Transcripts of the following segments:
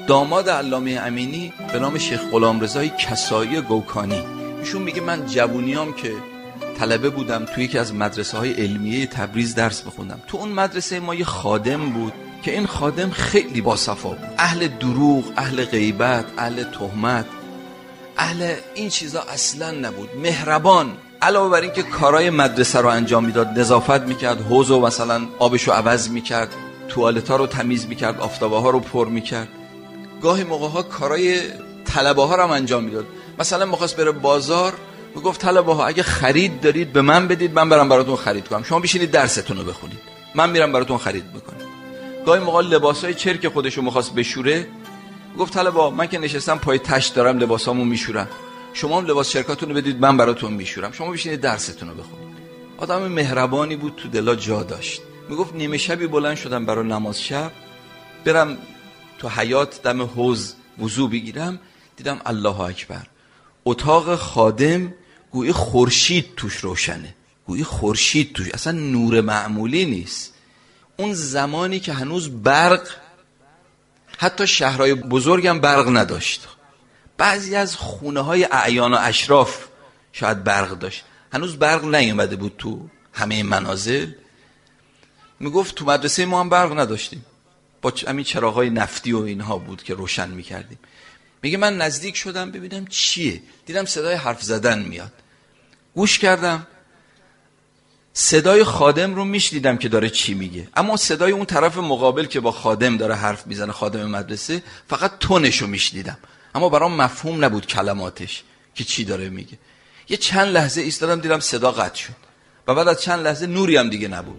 داماد علامه امینی به نام شیخ غلامرضا کسایی گوکانی، ایشون میگه من جوونیام که طلبه بودم توی یکی از مدرسه‌های علمیه تبریز درس بخوندم. تو اون مدرسه ما یه خادم بود که این خادم خیلی باصفا بود، اهل دروغ، اهل غیبت، اهل تهمت، اهل این چیزا اصلا نبود. مهربان، علاوه بر این که کارهای مدرسه رو انجام میداد، نظافت میکرد، حوضو مثلا آبشو عوض میکرد، توالتا رو تمیز میکرد، آفتابه ها رو پر میکرد، گاهی موقع ها کارهای طلبه ها رو هم انجام میداد. مثلا می‌خواست بره بازار، میگفت طلبه ها اگه خرید دارید به من بدید، من برام براتون خرید کنم، شما بشینید درستون رو بخونید، من میرم براتون خرید میکنم. گاهی موقع لباسای چرک خودشو می‌خواست بشوره، گفت طلبه من که نشستم پای تشت دارم لباسامو میشورم، شما هم لباس چرکاتون رو بدید من براتون میشورم، شما بشینید درستون رو بخونید. آدم مهربانی بود، تو دلا جا داشت. میگفت نیمه شبی بلند شدم برای نماز شب، برم تو حیاط دم حوض وضو بگیرم، دیدم الله اکبر، اتاق خادم گویی خورشید توش روشنه، گویی خورشید توش، اصلا نور معمولی نیست. اون زمانی که هنوز برق، حتی شهرهای بزرگم برق نداشت، بعضی از خونه های اعیان و اشراف شاید برق داشت، هنوز برق نیومده بود تو همه منازل. میگفت تو مدرسه ما هم برق نداشتیم، با همین چراغای نفتی و اینها بود که روشن میکردیم. میگه من نزدیک شدم ببینم چیه، دیدم صدای حرف زدن میاد، گوش کردم، صدای خادم رو میشنیدم که داره چی میگه، اما صدای اون طرف مقابل که با خادم داره حرف میزنه، خادم مدرسه، فقط تونشو میشنیدم، اما برام مفهوم نبود کلماتش که چی داره میگه. یه چند لحظه ایستادم، دیدم صدا قطع شد و بعد از چند لحظه نوری هم دیگه نبود.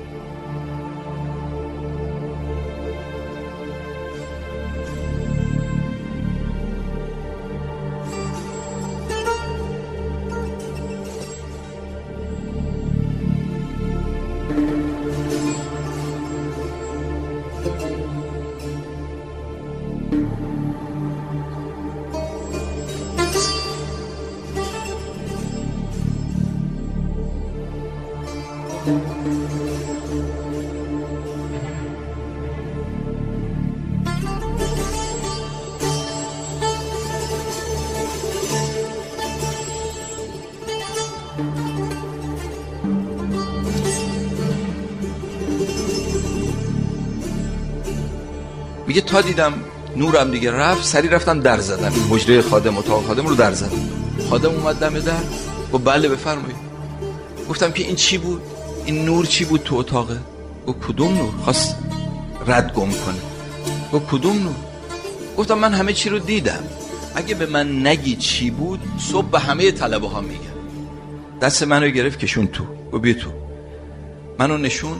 میگه تا دیدم نورم دیگه رفت، سری رفتم در زدم، این حجره خادم، اتاق خادم رو در زدم. خادم اومد دم در، گفت بله بفرمایید. گفتم که این چی بود؟ این نور چی بود تو اتاقه؟ گفت کدوم نور؟ خواست رد گم کنه. گفت کدوم نور؟ گفتم من همه چی رو دیدم، اگه به من نگی چی بود صبح به همه طلبه ها میگم. دست منو گرفت کشون تو، گفت بیا تو. منو نشون،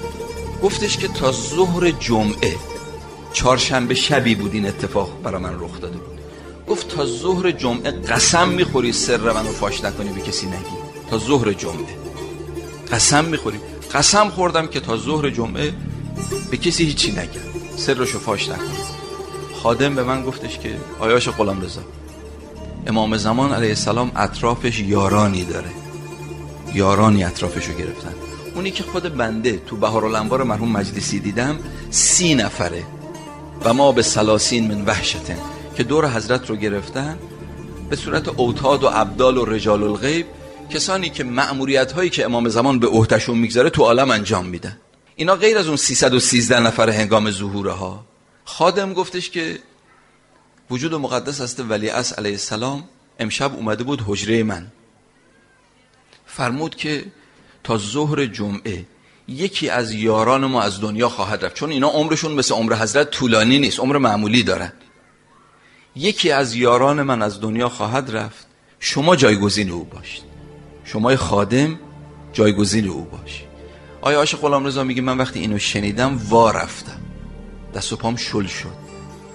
گفتش که تا ظهر جمعه، چهارشنبه شبی بود این اتفاق برای من رخ داده بود، گفت تا ظهر جمعه قسم میخوری سر منو فاش نکنی، به کسی نگی. تا ظهر جمعه قسم میخوری؟ قسم خوردم که تا ظهر جمعه به کسی هیچی نگم، سرشو فاش نکنم. خادم به من گفتش که آیاش غلامرضا، امام زمان علیه السلام اطرافش یارانی داره، یارانی اطرافشو گرفتن. اونی که خود بنده تو بهارالانوار مرحوم مجلسی دیدم 30 نفره و ما به 30 من وحشتن که دور حضرت رو گرفتن به صورت اوتاد و ابدال و رجال الغیب، کسانی که مأموریت هایی که امام زمان به عهدهشون میگذاره تو عالم انجام میدن. اینا غیر از اون 313 نفر هنگام ظهوره ها. خادم گفتش که وجود مقدس است ولیعصر علیه السلام امشب اومده بود حجره من، فرمود که تا ظهر جمعه یکی از یاران ما از دنیا خواهد رفت، چون اینا عمرشون مثل عمر حضرت طولانی نیست، عمر معمولی دارن. یکی از یاران من از دنیا خواهد رفت، شما جایگزین او باشید، شما خادم جایگزین او باشید. آیا عاشق غلامرضا میگه من وقتی اینو شنیدم وا رفتم، دست و پام شل شد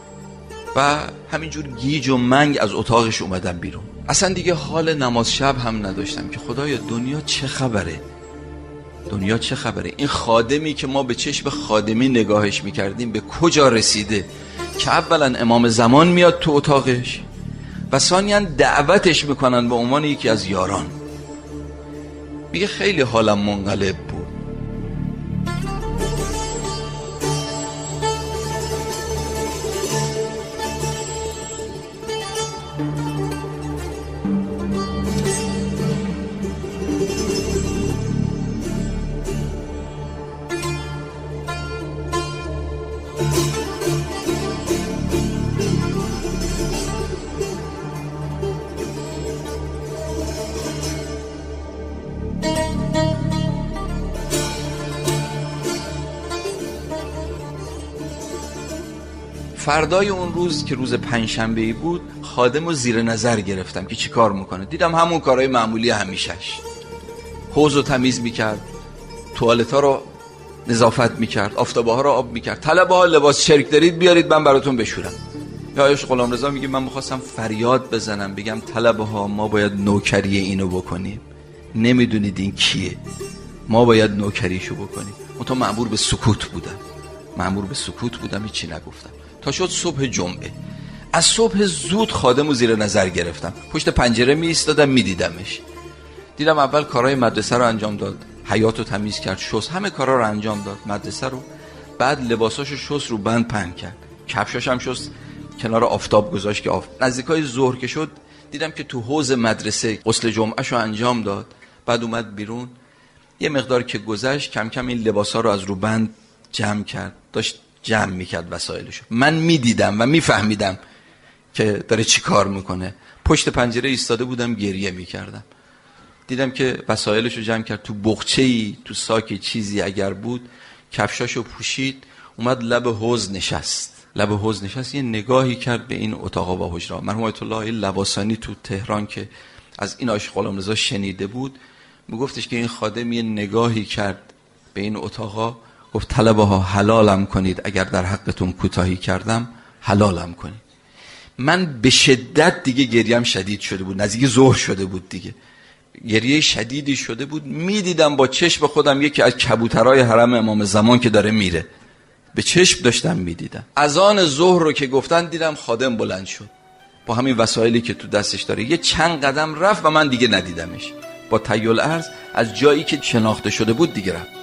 و همینجور گیج و منگ از اتاقش اومدم بیرون. اصلا دیگه حال نماز شب هم نداشتم که خدایا دنیا چه خبره، دنیا چه خبره، این خادمی که ما به چشم خادمی نگاهش میکردیم به کجا رسیده که اولا امام زمان میاد تو اتاقش و ثانیاً دعوتش میکنن به عنوان یکی از یاران. میگه خیلی حالم منقلب بود. فردای اون روز که روز پنجشنبه‌ای بود، خادم رو زیر نظر گرفتم که چی کار میکنه. دیدم همون کارهای معمولی همیشهش، حوض رو تمیز میکرد، توالت ها رو نظافت میکرد، آفتابه ها رو آب میکرد. طلبه ها لباس چرک دارید بیارید من براتون بشورم. یا آیش غلامرضا میگه من میخواستم فریاد بزنم بگم طلبه ها ما باید نوکری اینو بکنیم، نمیدونید این کیه، ما باید نوکریشو بکنیم. من مأمور به سکوت بودم، هیچی نگفتم تا شد صبح جمعه. از صبح زود خادم رو زیر نظر گرفتم، پشت پنجره می ایستادم میدیدمش. دیدم اول کارهای مدرسه رو انجام داد، حیاط رو تمیز کرد، شست، همه کارا رو انجام داد مدرسه رو. بعد لباساشو شست، رو بند پهن کرد، کفشاش هم شست، کنار آفتاب گذاشت که نزدیکای ظهر که شد دیدم که تو حوض مدرسه غسل جمعهشو انجام داد. بعد اومد بیرون، یه مقدار که گذشت کم کم این لباسا رو از رو بند جمع کرد، داشت جمع میکرد وسایلشو. من میدیدم و میفهمیدم که داره چی کار میکنه. پشت پنجره ایستاده بودم گریه میکردم. دیدم که وسایلشو جمع کرد، تو بغچه‌ای تو ساکی چیزی اگر بود کفشاشو پوشید، اومد لب حوض نشست. یه نگاهی کرد به این اتاقا و حجرا. مرحوم آیت الله لواسانی تو تهران که از این عاشق غلامرضا شنیده بود میگفتش که این خادم یه نگاهی کرد به این اتاقا، گفت طلبه ها حلالم کنید، اگر در حقتون کوتاهی کردم حلالم کنید. من به شدت دیگه گریم شدید شده بود، نزدیک ظهر شده بود دیگه، گریه شدیدی شده بود. میدیدم با چشم خودم یکی از کبوترهای حرم امام زمان که داره میره، به چشم داشتم میدیدم. اذان ظهر رو که گفتن دیدم خادم بلند شد با همین وسایلی که تو دستش داره، یه چند قدم رفت و من دیگه ندیدمش. با تحیل عرض از جایی که شناخته شده بود دیگه رفت.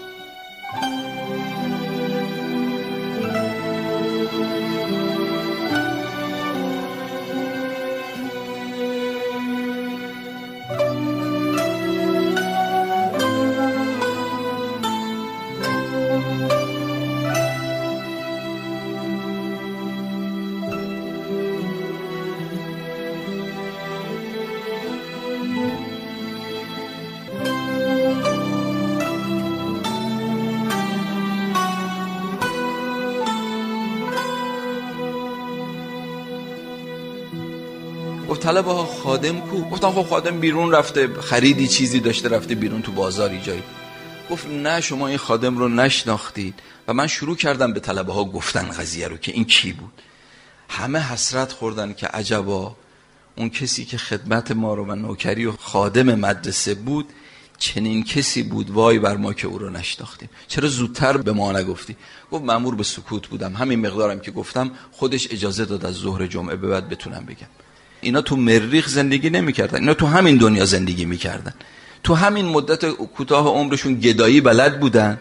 طلبه ها خادم کو؟ گفتم خب خادم بیرون رفته، خریدی چیزی داشته رفته بیرون تو بازاری جایی. گفت نه شما این خادم رو نشناختید. و من شروع کردم به طلبه ها گفتن قضیه رو که این کی بود. همه حسرت خوردن که عجبا اون کسی که خدمت ما رو و نوکری و خادم مدرسه بود چنین کسی بود، وای بر ما که او رو نشناختیم، چرا زودتر به ما نگفتی؟ گفت مأمور به سکوت بودم، همین مقدارم که گفتم خودش اجازه داد از ظهر جمعه به بعد بتونم بگم. اینا تو مریخ زندگی نمی‌کردن، اینا تو همین دنیا زندگی می‌کردن. تو همین مدت کوتاه عمرشون گدایی بلد بودن،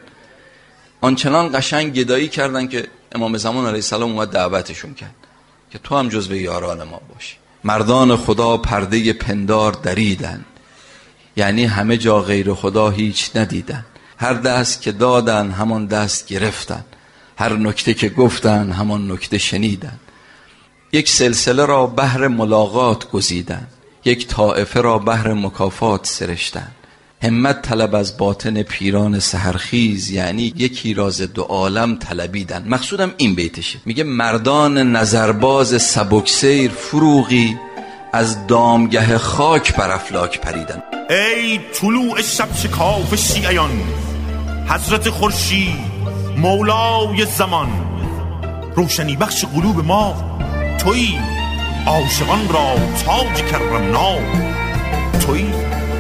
آنچنان قشنگ گدایی کردن که امام زمان علیه السلام اومد دعوتشون کرد که تو هم جزو یاران ما باشی. مردان خدا پرده پندار دریدن، یعنی همه جا غیر خدا هیچ ندیدن. هر دست که دادن همان دست گرفتن، هر نکته که گفتن همان نکته شنیدن. یک سلسله را بهر ملاقات گزیدن، یک طائفه را بهر مکافات سرشتن. همت طلب از باطن پیران سحرخیز، یعنی یکی راز دو عالم طلبیدن. مقصودم این بیتشه، میگه مردان نظرباز سبکسیر فروغی، از دامگه خاک بر افلاک پریدن. ای طلوع شب شکاف شیعیان، حضرت خورشید مولای زمان، روشنی بخش قلوب ما تویی، عاشقان را تاج کرمنا تویی.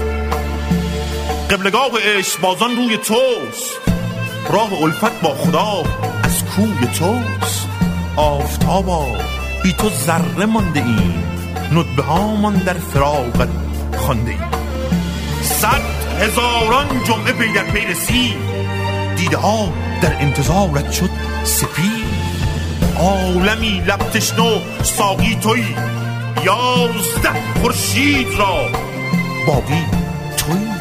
قبلگاه عشق بازان روی توست، راه الفت با خدا از کوی توست. آفتابا بی تو ذره مانده ایم، ندبه هامان در فراقت خوانده ایم. 100,000 جمعه پی در پی رسید، دیده ها در انتظارت شد سپید. عالمی لب تشنو ساقی تویی، 11 خورشید را باقی تویی.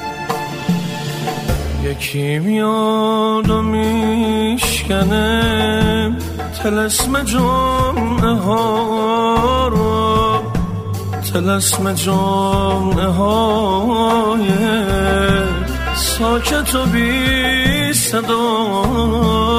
یکی میاد و میشکنه طلسم جمعه ها رو، طلسم جمعه های ساکت و بی صدا